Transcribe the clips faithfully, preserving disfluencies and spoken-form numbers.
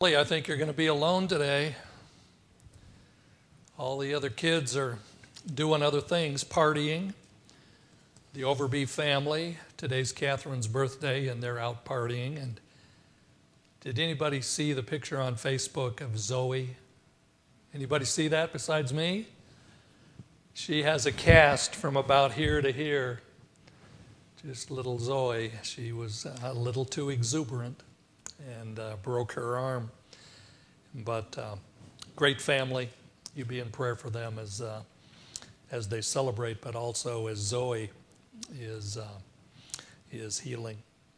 I think you're going to be alone today. All the other kids are doing other things, partying. The Overby family, today's Catherine's birthday, and they're out partying. And did anybody see the picture on Facebook of Zoe? Anybody see that besides me? She has a cast from about here to here. Just little Zoe. She was a little too exuberant and uh, broke her arm. But uh, great family. You be in prayer for them as uh, as they celebrate, but also as Zoe is uh, is healing.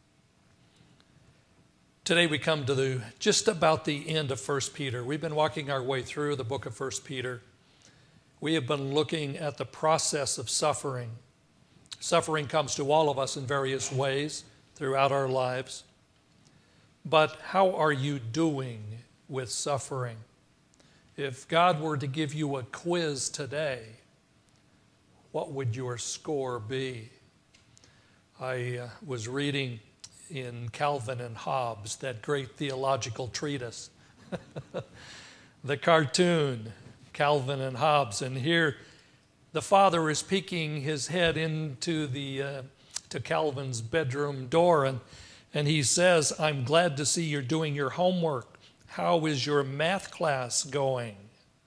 Today we come to the just about the end of First Peter. We've been walking our way through the book of First Peter. We have been looking at the process of suffering. Suffering comes to all of us in various ways throughout our lives. But how are you doing with suffering? If God were to give you a quiz today, what would your score be? I uh, was reading in Calvin and Hobbes, that great theological treatise, the cartoon, Calvin and Hobbes, and here the father is peeking his head into the uh, to Calvin's bedroom door, and and he says, "I'm glad to see you're doing your homework. How is your math class going?"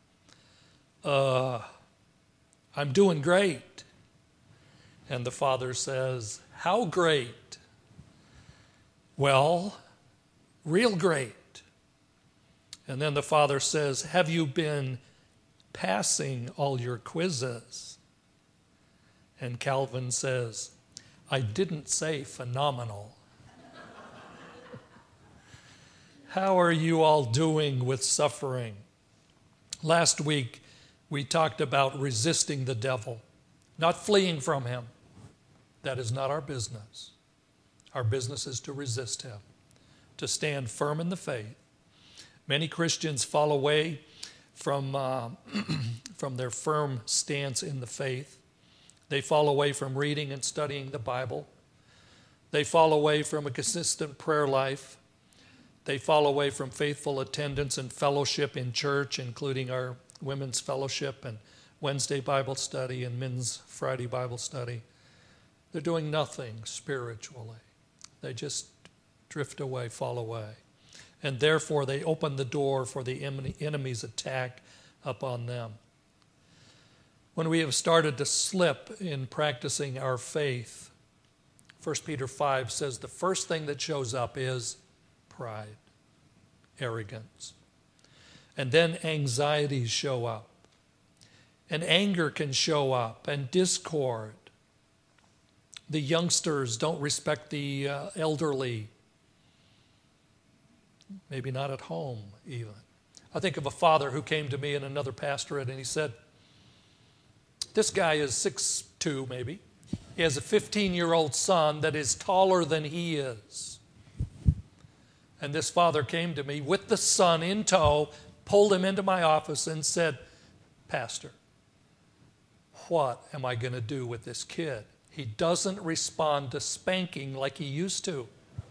Uh, I'm doing great. And the father says, "How great?" "Well, real great." And then the father says, "Have you been passing all your quizzes?" And Calvin says, "I didn't say phenomenal." How are you all doing with suffering? Last week, we talked about resisting the devil, not fleeing from him. That is not our business. Our business is to resist him, to stand firm in the faith. Many Christians fall away from, uh, from their firm stance in the faith. They fall away from reading and studying the Bible. They fall away from a consistent prayer life. They fall away from faithful attendance and fellowship in church, including our women's fellowship and Wednesday Bible study and men's Friday Bible study. They're doing nothing spiritually. They just drift away, fall away. And therefore, they open the door for the enemy's attack upon them. When we have started to slip in practicing our faith, First Peter five says the first thing that shows up is pride, arrogance. And then anxieties show up. And anger can show up, and discord. The youngsters don't respect the uh, elderly. Maybe not at home, even. I think of a father who came to me in another pastorate, and he said, this guy is six foot two, maybe. He has a fifteen-year-old son that is taller than he is. And this father came to me with the son in tow, pulled him into my office and said, "Pastor, what am I going to do with this kid? He doesn't respond to spanking like he used to."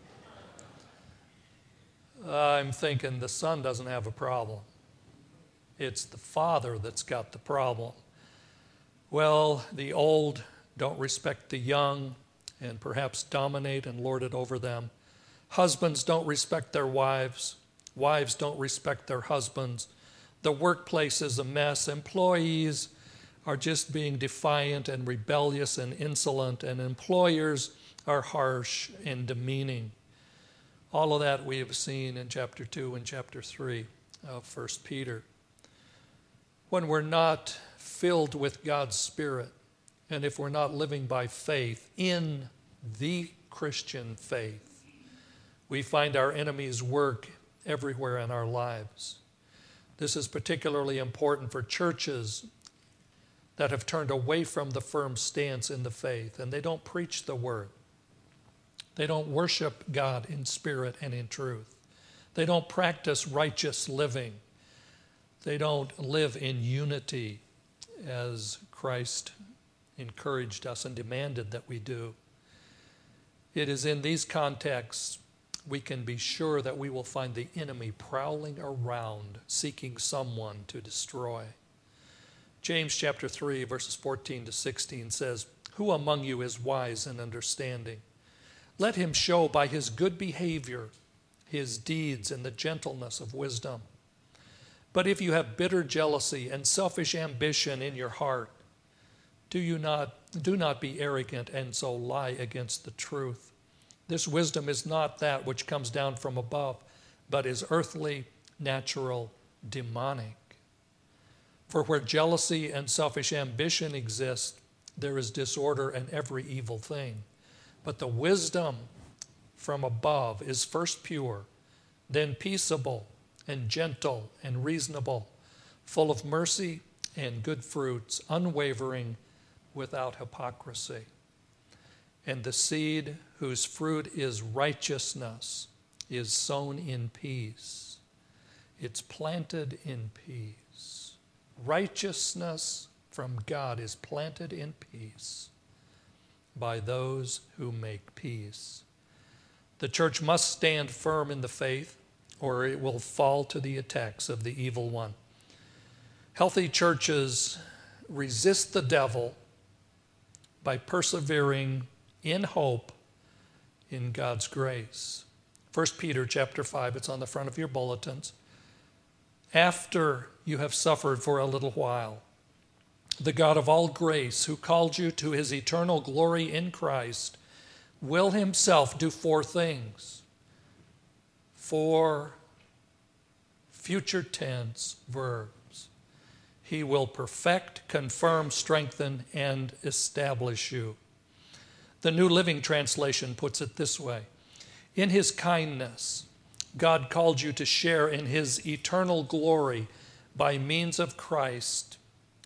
I'm thinking the son doesn't have a problem. It's the father that's got the problem. Well, the old don't respect the young and perhaps dominate and lord it over them. Husbands don't respect their wives. Wives don't respect their husbands. The workplace is a mess. Employees are just being defiant and rebellious and insolent, and employers are harsh and demeaning. All of that we have seen in chapter two and chapter three of First Peter. When we're not filled with God's Spirit, and if we're not living by faith in the Christian faith, we find our enemies work everywhere in our lives. This is particularly important for churches that have turned away from the firm stance in the faith, and they don't preach the word. They don't worship God in spirit and in truth. They don't practice righteous living. They don't live in unity as Christ encouraged us and demanded that we do. It is in these contexts we can be sure that we will find the enemy prowling around, seeking someone to destroy. James chapter three, verses fourteen to sixteen says, "Who among you is wise and understanding? Let him show by his good behavior his deeds in the gentleness of wisdom. But if you have bitter jealousy and selfish ambition in your heart, do you not do not be arrogant and so lie against the truth. This wisdom is not that which comes down from above, but is earthly, natural, demonic. For where jealousy and selfish ambition exist, there is disorder and every evil thing. But the wisdom from above is first pure, then peaceable and gentle and reasonable, full of mercy and good fruits, unwavering, without hypocrisy. And the seed whose fruit is righteousness is sown in peace. It's planted in peace. Righteousness from God is planted in peace by those who make peace. The church must stand firm in the faith, or it will fall to the attacks of the evil one. Healthy churches resist the devil by persevering in hope in God's grace. First Peter chapter five, it's on the front of your bulletins. After you have suffered for a little while, the God of all grace, who called you to his eternal glory in Christ, will himself do four things. Four future tense verbs. He will perfect, confirm, strengthen, and establish you. The New Living Translation puts it this way. In his kindness, God called you to share in his eternal glory by means of Christ,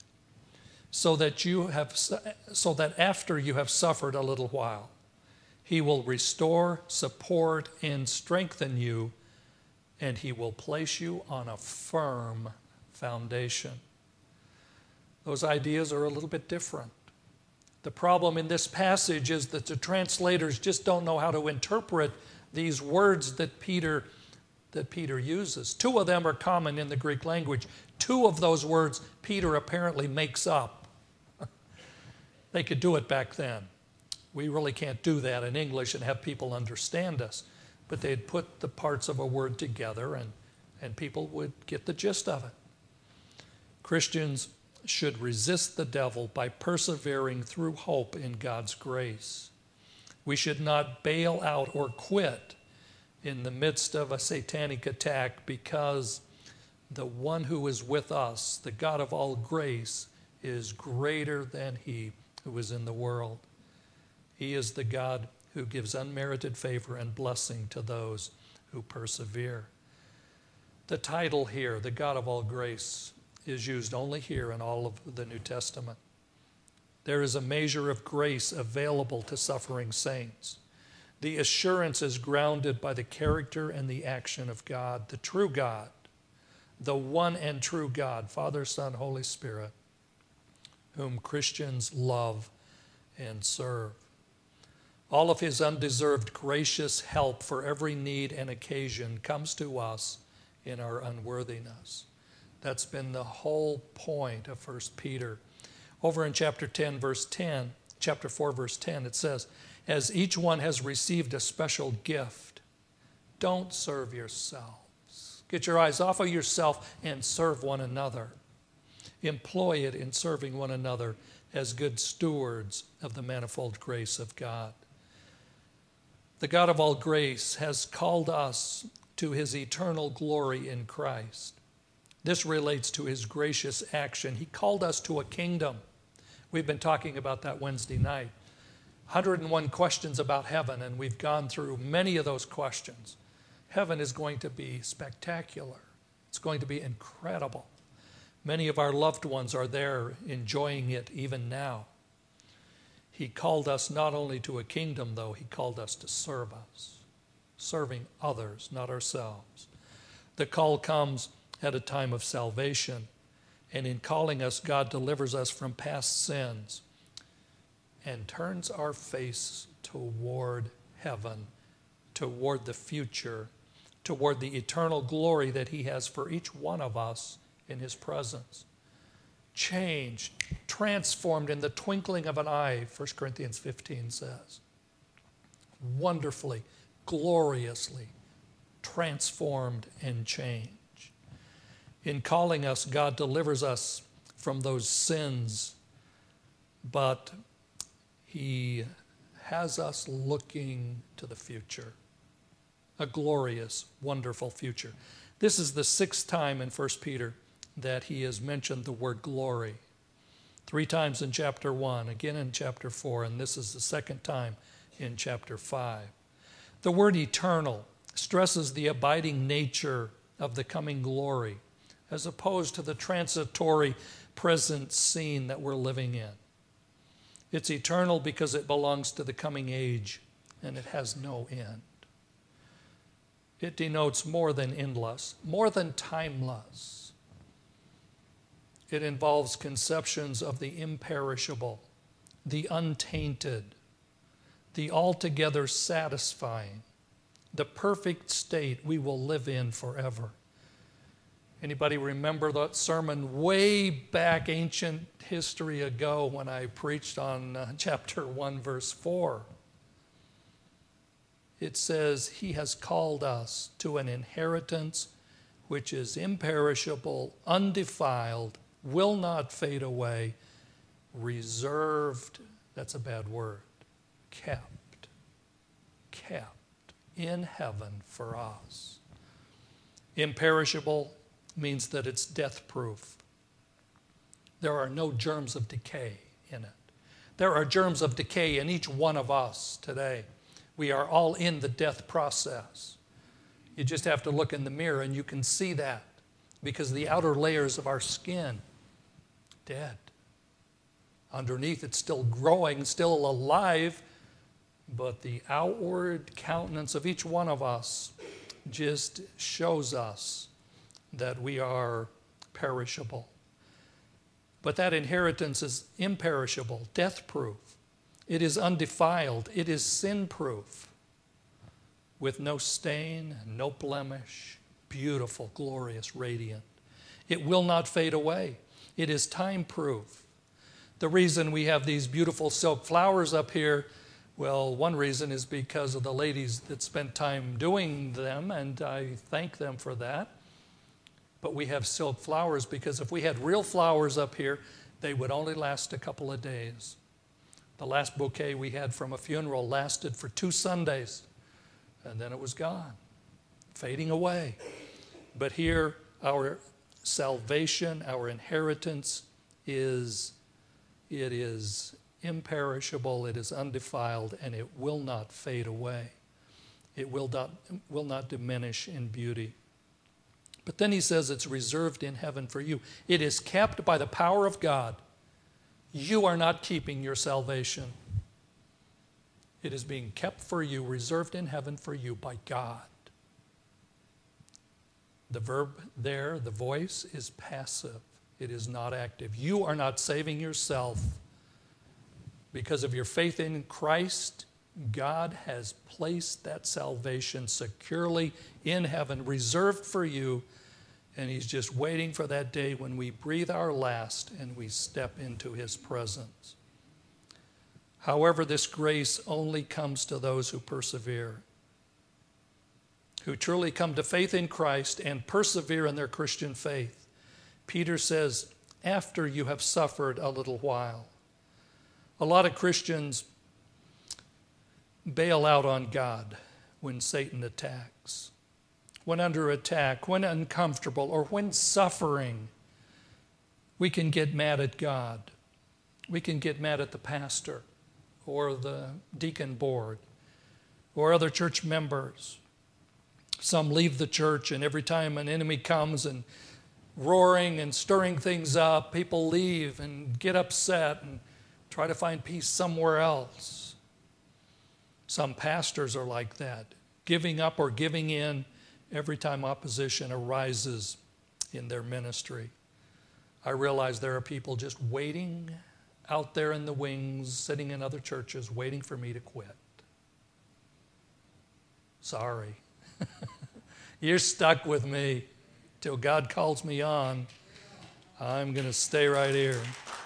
so that you have so that after you have suffered a little while, he will restore, support, and strengthen you, and he will place you on a firm foundation. Those ideas are a little bit different. The problem in this passage is that the translators just don't know how to interpret these words that Peter, that Peter uses. Two of them are common in the Greek language. Two of those words Peter apparently makes up. They could do it back then. We really can't do that in English and have people understand us. But they'd put the parts of a word together and, and people would get the gist of it. Christians should resist the devil by persevering through hope in God's grace. We should not bail out or quit in the midst of a satanic attack, because the one who is with us, the God of all grace, is greater than he who is in the world. He is the God who gives unmerited favor and blessing to those who persevere. The title here, the God of all grace, is used only here in all of the New Testament. There is a measure of grace available to suffering saints. The assurance is grounded by the character and the action of God, the true God, the one and true God, Father, Son, Holy Spirit, whom Christians love and serve. All of his undeserved gracious help for every need and occasion comes to us in our unworthiness. That's been the whole point of First Peter. Over in chapter ten, verse ten, chapter four, verse ten, it says, as each one has received a special gift, don't serve yourselves. Get your eyes off of yourself and serve one another. Employ it in serving one another as good stewards of the manifold grace of God. The God of all grace has called us to his eternal glory in Christ. This relates to his gracious action. He called us to a kingdom. We've been talking about that Wednesday night. one hundred and one questions about heaven, and we've gone through many of those questions. Heaven is going to be spectacular. It's going to be incredible. Many of our loved ones are there enjoying it even now. He called us not only to a kingdom, though, he called us to serve us, serving others, not ourselves. The call comes at a time of salvation, and in calling us, God delivers us from past sins and turns our face toward heaven toward the future, toward the eternal glory that he has for each one of us in his presence. Changed, transformed in the twinkling of an eye, First Corinthians fifteen says. Wonderfully, gloriously transformed and changed. In calling us, God delivers us from those sins, but he has us looking to the future, a glorious, wonderful future. This is the sixth time in First Peter that he has mentioned the word glory. Three times in chapter one, again in chapter four, and this is the second time in chapter five. The word eternal stresses the abiding nature of the coming glory, as opposed to the transitory present scene that we're living in. It's eternal because it belongs to the coming age, and it has no end. It denotes more than endless, more than timeless. It involves conceptions of the imperishable, the untainted, the altogether satisfying, the perfect state we will live in forever. Anybody remember that sermon way back ancient history ago when I preached on uh, chapter one, verse four? It says, he has called us to an inheritance which is imperishable, undefiled, will not fade away, reserved, that's a bad word, kept, kept in heaven for us. Imperishable means that it's death-proof. There are no germs of decay in it. There are germs of decay in each one of us today. We are all in the death process. You just have to look in the mirror and you can see that, because the outer layers of our skin, dead. Underneath it's still growing, still alive, but the outward countenance of each one of us just shows us that we are perishable. But that inheritance is imperishable, death-proof. It is undefiled. It is sin-proof, with no stain, no blemish, beautiful, glorious, radiant. It will not fade away. It is time-proof. The reason we have these beautiful silk flowers up here, well, one reason is because of the ladies that spent time doing them, and I thank them for that. But we have silk flowers because if we had real flowers up here, they would only last a couple of days. The last bouquet we had from a funeral lasted for two Sundays, and then it was gone, fading away. But here, our salvation, our inheritance is, it is imperishable, it is undefiled, and it will not fade away. It will not, will not diminish in beauty. But then he says it's reserved in heaven for you. It is kept by the power of God. You are not keeping your salvation. It is being kept for you, reserved in heaven for you by God. The verb there, the voice, is passive. It is not active. You are not saving yourself. Because of your faith in Christ, God has placed that salvation securely in heaven, reserved for you, and he's just waiting for that day when we breathe our last and we step into his presence. However, this grace only comes to those who persevere, who truly come to faith in Christ and persevere in their Christian faith. Peter says, after you have suffered a little while. A lot of Christians bail out on God when Satan attacks. When under attack, when uncomfortable, or when suffering, we can get mad at God. We can get mad at the pastor or the deacon board or other church members. Some leave the church, and every time an enemy comes and roaring and stirring things up, people leave and get upset and try to find peace somewhere else. Some pastors are like that, giving up or giving in every time opposition arises in their ministry. I realize there are people just waiting out there in the wings, sitting in other churches, waiting for me to quit. Sorry. You're stuck with me till God calls me on. I'm going to stay right here.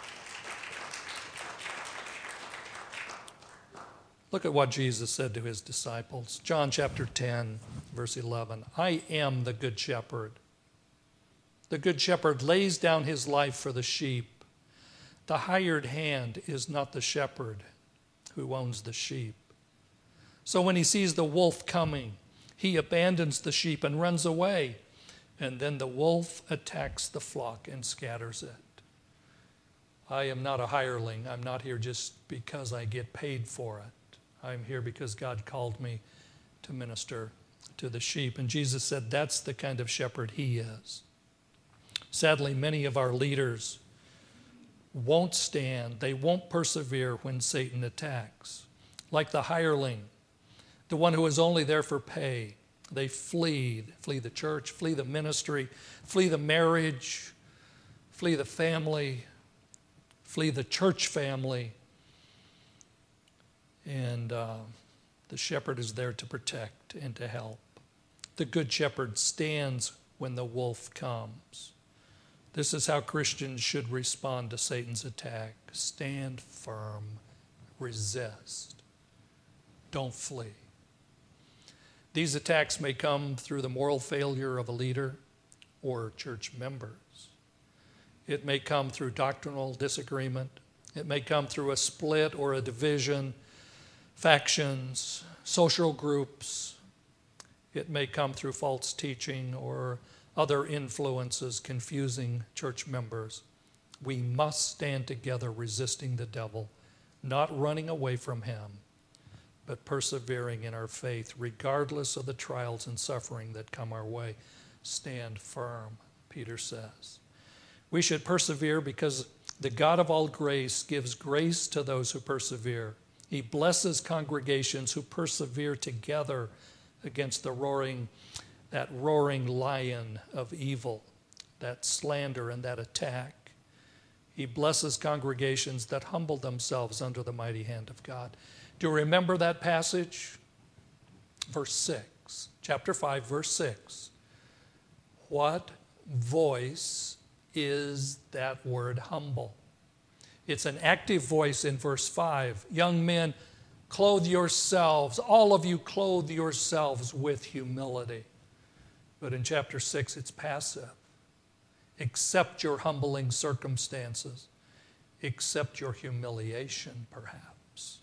Look at what Jesus said to his disciples. John chapter ten, verse eleven. I am the good shepherd. The good shepherd lays down his life for the sheep. The hired hand is not the shepherd who owns the sheep. So when he sees the wolf coming, he abandons the sheep and runs away. And then the wolf attacks the flock and scatters it. I am not a hireling. I'm not here just because I get paid for it. I'm here because God called me to minister to the sheep. And Jesus said that's the kind of shepherd he is. Sadly, many of our leaders won't stand. They won't persevere when Satan attacks. Like the hireling, the one who is only there for pay. They flee, flee the church, flee the ministry, flee the marriage, flee the family, flee the church family. And uh, the shepherd is there to protect and to help. The good shepherd stands when the wolf comes. This is how Christians should respond to Satan's attack. Stand firm, resist, don't flee. These attacks may come through the moral failure of a leader or church members. It may come through doctrinal disagreement. It may come through a split or a division, factions, social groups. It may come through false teaching or other influences confusing church members. We must stand together resisting the devil, not running away from him, but persevering in our faith regardless of the trials and suffering that come our way. Stand firm, Peter says. We should persevere because the God of all grace gives grace to those who persevere. He blesses congregations who persevere together against the roaring, that roaring lion of evil, that slander and that attack. He blesses congregations that humble themselves under the mighty hand of God. Do you remember that passage? Verse six, chapter five, verse six. What voice is that word humble? It's an active voice in verse five. Young men, clothe yourselves, all of you clothe yourselves with humility. But in chapter six, it's passive. Accept your humbling circumstances. Accept your humiliation, perhaps.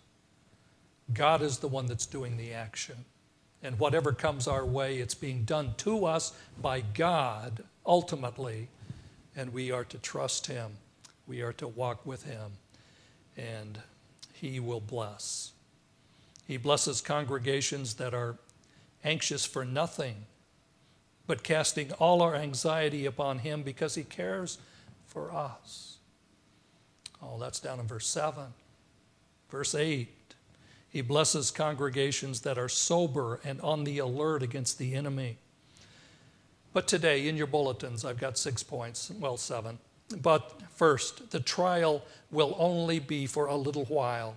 God is the one that's doing the action. And whatever comes our way, it's being done to us by God, ultimately. And we are to trust him. We are to walk with him, and he will bless. He blesses congregations that are anxious for nothing, but casting all our anxiety upon him because he cares for us. Oh, that's down in verse seven. Verse eight, he blesses congregations that are sober and on the alert against the enemy. But today, in your bulletins, I've got six points, well, seven. But first, the trial will only be for a little while.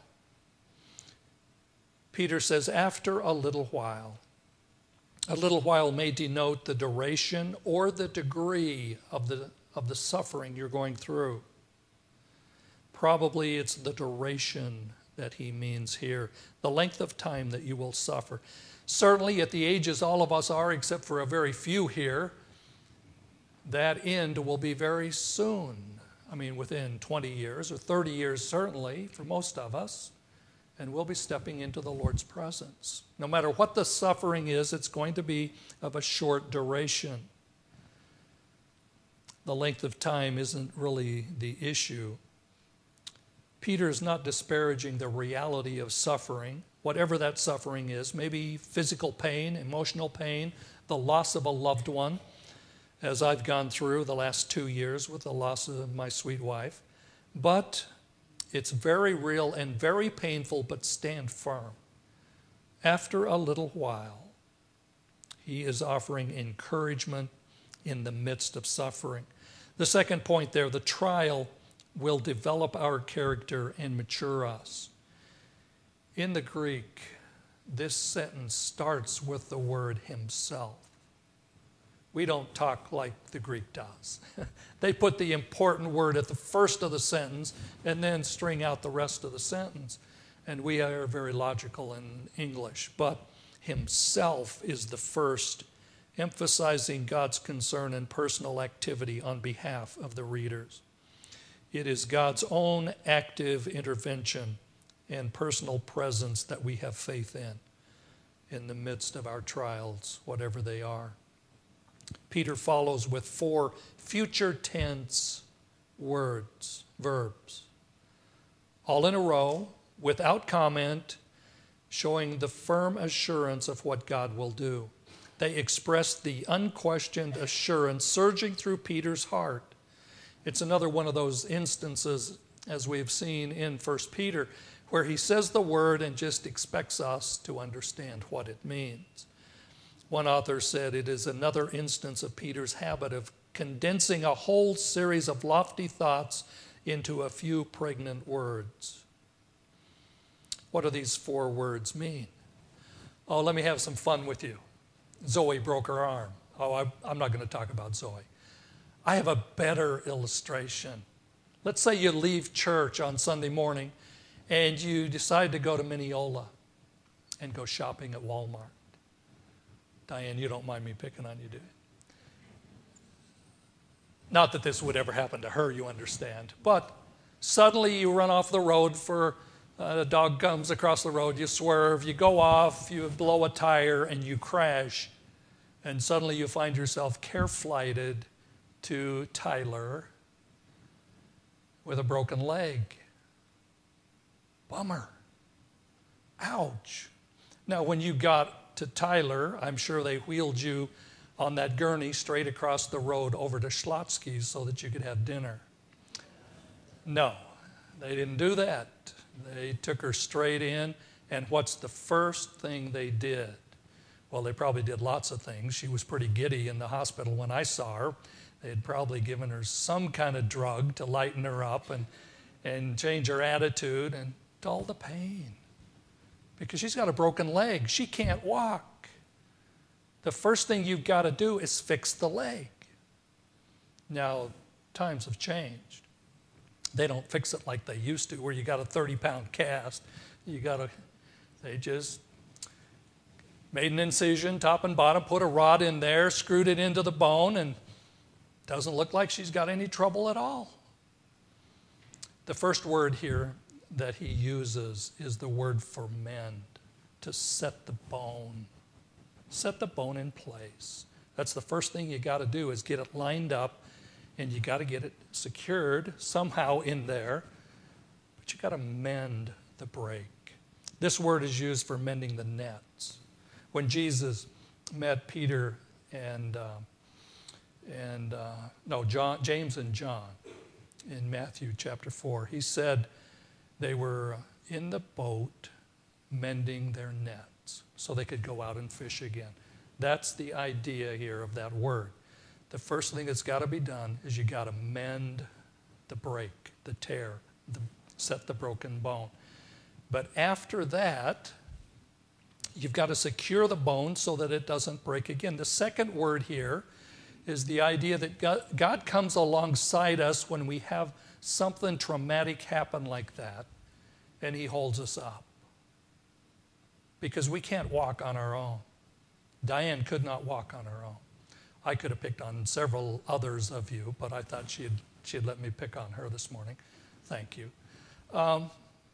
Peter says, after a little while. A little while may denote the duration or the degree of the, of the suffering you're going through. Probably it's the duration that he means here, the length of time that you will suffer. Certainly at the ages all of us are, except for a very few here, that end will be very soon. I mean, within twenty years or thirty years, certainly, for most of us. And we'll be stepping into the Lord's presence. No matter what the suffering is, it's going to be of a short duration. The length of time isn't really the issue. Peter is not disparaging the reality of suffering, whatever that suffering is, maybe physical pain, emotional pain, the loss of a loved one, as I've gone through the last two years with the loss of my sweet wife. But it's very real and very painful, but stand firm. After a little while, he is offering encouragement in the midst of suffering. The second point there, the trial will develop our character and mature us. In the Greek, this sentence starts with the word himself. We don't talk like the Greek does. They put the important word at the first of the sentence and then string out the rest of the sentence. And we are very logical in English. But himself is the first, emphasizing God's concern and personal activity on behalf of the readers. It is God's own active intervention and personal presence that we have faith in, in the midst of our trials, whatever they are. Peter follows with four future tense words, verbs, all in a row, without comment, showing the firm assurance of what God will do. They express the unquestioned assurance surging through Peter's heart. It's another one of those instances, as we've seen in First Peter, where he says the word and just expects us to understand what it means. One author said it is another instance of Peter's habit of condensing a whole series of lofty thoughts into a few pregnant words. What do these four words mean? Oh, let me have some fun with you. Zoe broke her arm. Oh, I, I'm not going to talk about Zoe. I have a better illustration. Let's say you leave church on Sunday morning and you decide to go to Mineola and go shopping at Walmart. Diane, you don't mind me picking on you, do you? Not that this would ever happen to her, you understand. But suddenly you run off the road for uh, a dog comes across the road, you swerve, you go off, you blow a tire, and you crash. And suddenly you find yourself care-flighted to Tyler with a broken leg. Bummer. Ouch. Now, when you got to Tyler, I'm sure they wheeled you on that gurney straight across the road over to Schlotsky's so that you could have dinner. No, they didn't do that. They took her straight in, and what's the first thing they did? Well, they probably did lots of things. She was pretty giddy in the hospital when I saw her. They had probably given her some kind of drug to lighten her up and, and change her attitude and dull the pain. Because she's got a broken leg. She can't walk. The first thing you've got to do is fix the leg. Now, times have changed. They don't fix it like they used to, where you got a thirty-pound cast. You got to, they just made an incision, top and bottom, put a rod in there, screwed it into the bone, and doesn't look like she's got any trouble at all. The first word here that he uses is the word for mend, to set the bone. Set the bone in place. That's the first thing you got to do, is get it lined up, and you got to get it secured somehow in there, but you got to mend the break. This word is used for mending the nets. When Jesus met Peter and uh, and uh, no John, James and John in Matthew chapter four, he said they were in the boat mending their nets so they could go out and fish again. That's the idea here of that word. The first thing that's got to be done is you got to mend the break, the tear, the, set the broken bone. But after that, you've got to secure the bone so that it doesn't break again. The second word here is the idea that God, God comes alongside us when we have something traumatic happen like that, and he holds us up. Because we can't walk on our own. Diane could not walk on her own. I could have picked on several others of you, but I thought she'd, she'd let me pick on her this morning. Thank you. Um,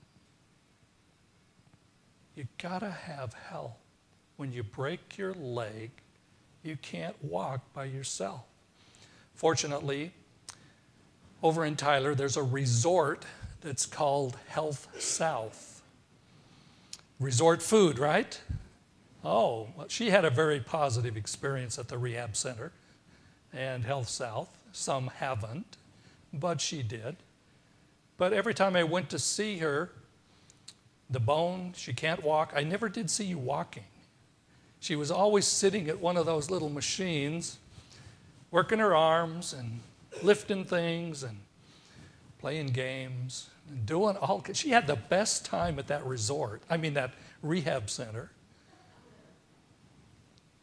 you gotta have help. When you break your leg, you can't walk by yourself. Fortunately, over in Tyler, there's a resort that's called Health South. Resort food, right? Oh, well, she had a very positive experience at the rehab center and Health South. Some haven't, but she did. But every time I went to see her, the bone, she can't walk. I never did see you walking. She was always sitting at one of those little machines, working her arms and lifting things and playing games and doing all. She had the best time at that resort. I mean, that rehab center.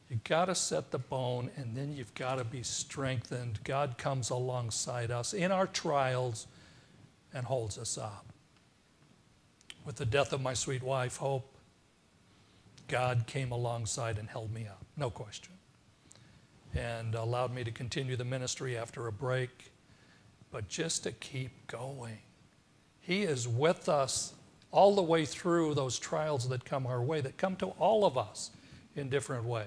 You've got to set the bone, and then you've got to be strengthened. God comes alongside us in our trials and holds us up. With the death of my sweet wife, Hope, God came alongside and held me up, no question, and allowed me to continue the ministry after a break, but just to keep going. He is with us all the way through those trials that come our way, that come to all of us in different ways.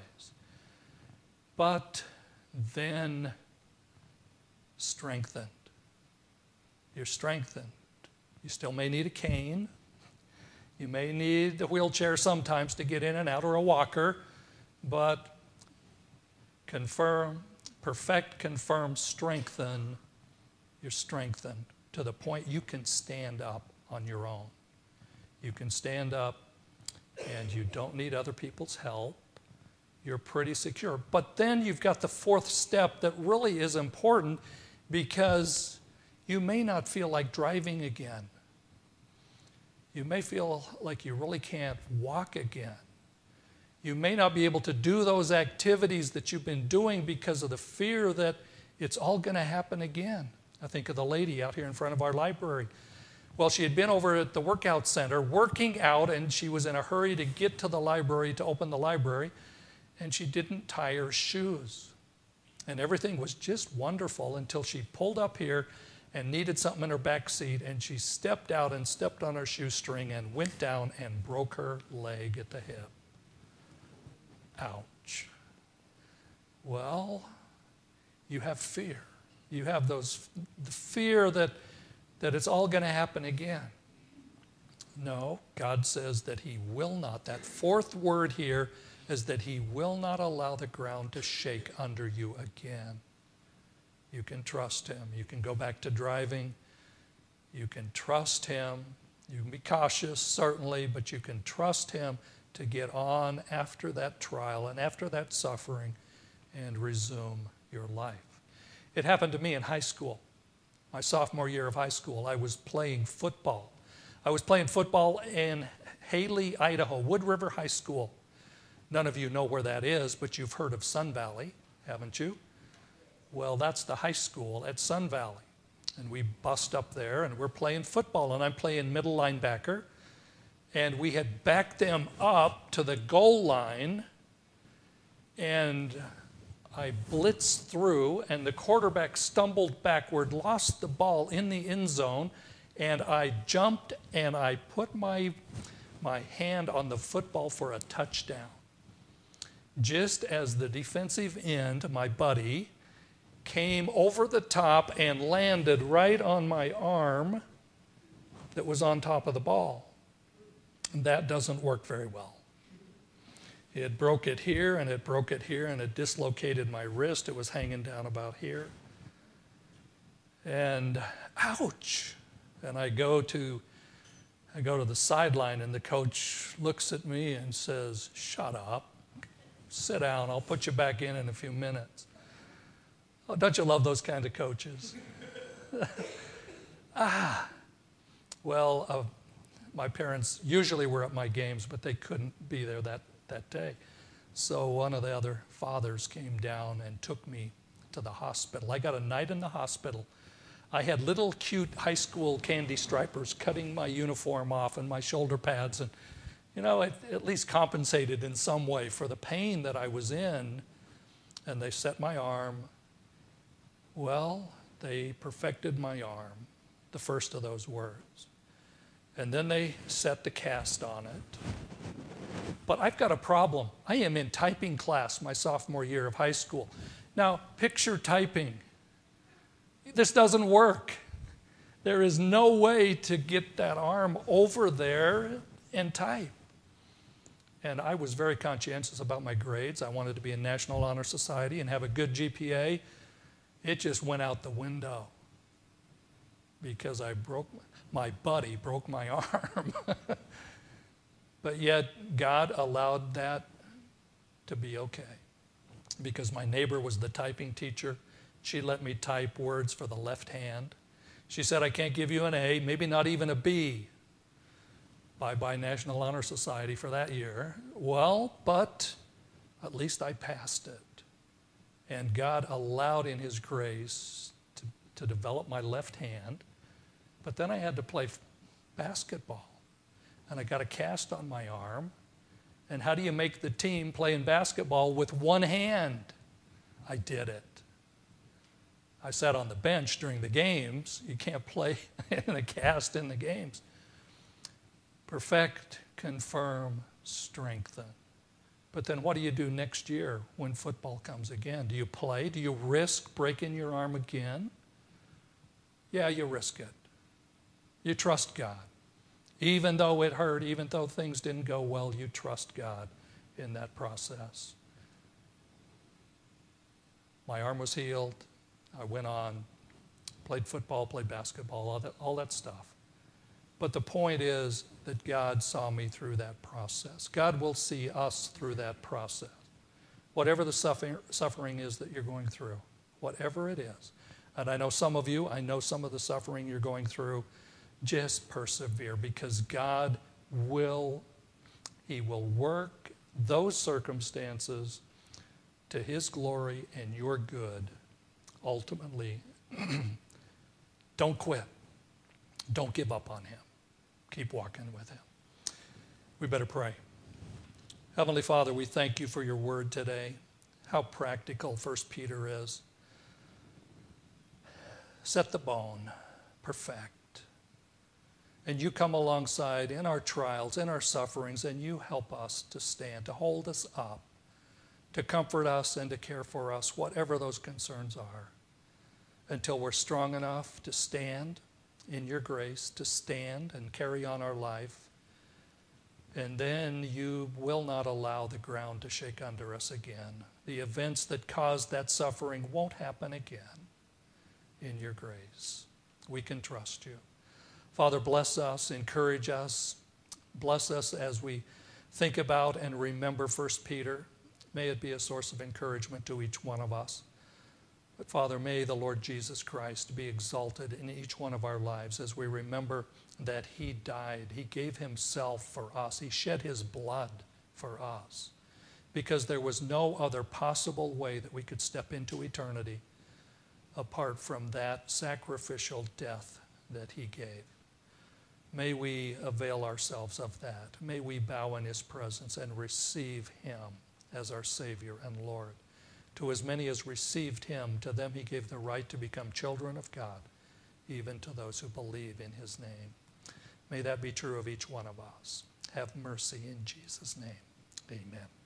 But then strengthened. You're strengthened. You still may need a cane. You may need a wheelchair sometimes to get in and out, or a walker, but confirm, perfect, confirm, strengthen. You're strengthened to the point you can stand up on your own. You can stand up and you don't need other people's help. You're pretty secure. But then you've got the fourth step that really is important, because you may not feel like driving again. You may feel like you really can't walk again. You may not be able to do those activities that you've been doing because of the fear that it's all going to happen again. I think of the lady out here in front of our library. Well, she had been over at the workout center working out, and she was in a hurry to get to the library, to open the library, and she didn't tie her shoes. And everything was just wonderful until she pulled up here and needed something in her back seat, and she stepped out and stepped on her shoestring and went down and broke her leg at the hip. Ouch. Well, you have fear. You have those the fear that, that it's all going to happen again. No, God says that he will not. That fourth word here is that he will not allow the ground to shake under you again. You can trust him. You can go back to driving. You can trust him. You can be cautious, certainly, but you can trust him to get on after that trial and after that suffering and resume your life. It happened to me in high school. My sophomore year of high school, I was playing football. I was playing football in Haley, Idaho, Wood River High School. None of you know where that is, but you've heard of Sun Valley, haven't you? Well, that's the high school at Sun Valley. And we bust up there, and we're playing football, and I'm playing middle linebacker. And we had backed them up to the goal line, and I blitzed through, and the quarterback stumbled backward, lost the ball in the end zone, and I jumped, and I put my, my hand on the football for a touchdown. Just as the defensive end, my buddy, came over the top and landed right on my arm that was on top of the ball. And that doesn't work very well. It broke it here, and it broke it here, and it dislocated my wrist. It was hanging down about here. And ouch! And I go to, I go to the sideline, and the coach looks at me and says, "Shut up. Sit down. I'll put you back in in a few minutes." Oh, don't you love those kind of coaches? ah, well, uh, my parents usually were at my games, but they couldn't be there that, that day. So one of the other fathers came down and took me to the hospital. I got a night in the hospital. I had little cute high school candy stripers cutting my uniform off and my shoulder pads, and you know, it at least compensated in some way for the pain that I was in. And they set my arm. Well, they perfected my arm, the first of those words. And then they set the cast on it. But I've got a problem. I am in typing class my sophomore year of high school. Now, picture typing. This doesn't work. There is no way to get that arm over there and type. And I was very conscientious about my grades. I wanted to be in National Honor Society and have a good G P A. It just went out the window because I broke, my buddy broke my arm. But yet God allowed that to be okay, because my neighbor was the typing teacher. She let me type words for the left hand. She said, "I can't give you an A, maybe not even a B." Bye-bye National Honor Society for that year. Well, but At least I passed it. And God allowed in his grace to, to develop my left hand. But then I had to play basketball. And I got a cast on my arm. And how do you make the team playing basketball with one hand? I did it. I sat on the bench during the games. You can't play in a cast in the games. Perfect, confirm, strengthen. But then what do you do next year when football comes again? Do you play? Do you risk breaking your arm again? Yeah, you risk it. You trust God. Even though it hurt, even though things didn't go well, you trust God in that process. My arm was healed. I went on, played football, played basketball, all that, all that stuff. But the point is that God saw me through that process. God will see us through that process. Whatever the suffering, suffering is that you're going through, whatever it is. And I know some of you, I know some of the suffering you're going through, just persevere because God will, he will work those circumstances to his glory and your good. Ultimately, don't quit. Don't give up on him. Keep walking with him. We better pray. Heavenly Father, we thank you for your word today. How practical First Peter is. Set the bone, perfect. And you come alongside in our trials, in our sufferings, and you help us to stand, to hold us up, to comfort us and to care for us, whatever those concerns are, until we're strong enough to stand in your grace, to stand and carry on our life. And then you will not allow the ground to shake under us again. The events that caused that suffering won't happen again in your grace. We can trust you. Father, bless us, encourage us. Bless us as we think about and remember First Peter. May it be a source of encouragement to each one of us. But Father, may the Lord Jesus Christ be exalted in each one of our lives as we remember that he died. He gave himself for us. He shed his blood for us because there was no other possible way that we could step into eternity apart from that sacrificial death that he gave. May we avail ourselves of that. May we bow in his presence and receive him as our Savior and Lord. To as many as received him, to them he gave the right to become children of God, even to those who believe in his name. May that be true of each one of us. Have mercy in Jesus' name. Amen.